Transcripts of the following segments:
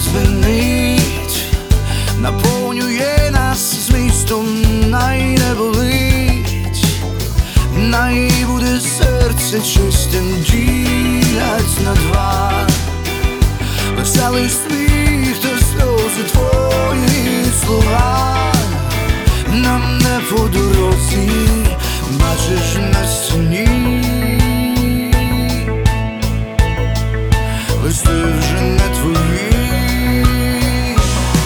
звенить, наповнює нас змістом, най не болить, най буде серце чистим, ділять на два. Веселий сміх та сльози твої слова, нам не по дорозі, бачиш на стіні. Листи вже не твої,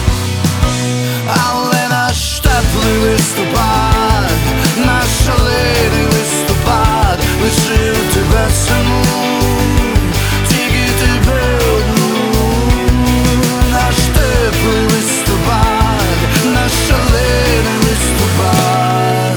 але наш теплий листопад, наш шалений листопад лишив тебе саму, тільки тебе одну. Наш теплий листопад, наш шалений листопад.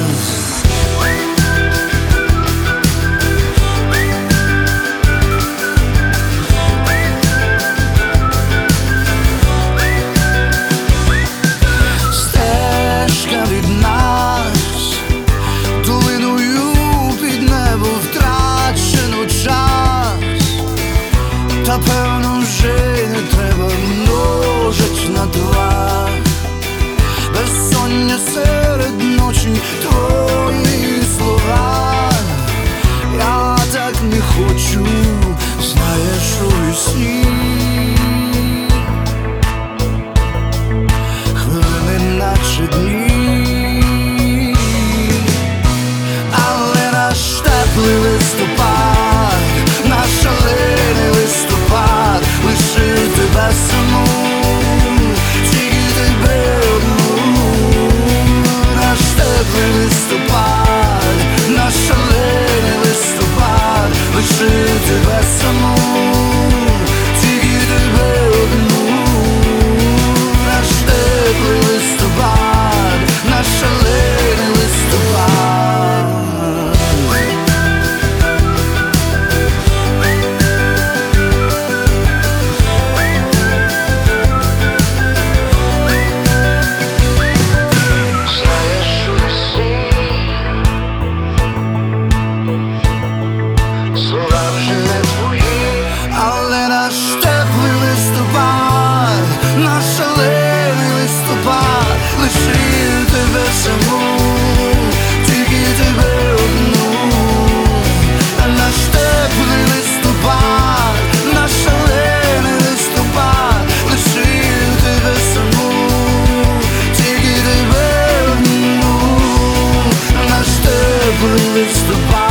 Стежка від нас долиною під небо втрачено час, та певно вже не треба множить на два. Безсоння серед ночі твої слова, я так не хочу, знаєш, у вісні. Хвилини наче дні, але наш теплий листопад, наш шалений листопад лишив тебе саму, тільки тебе одну. Наш теплий листопад, наш шалений листопад лишив тебе саму, тільки тебе одну. Наш теплий листопад, наш шалений листопад. Знаєш, у весні слова вже не твої, але наш теплий листопад, наш шалений листопад лишив тебе саму, тільки тебе одну. Наш теплий листопад, наш шалений листопад лишив тебе саму, тільки тебе одну. Наш теплий листопад.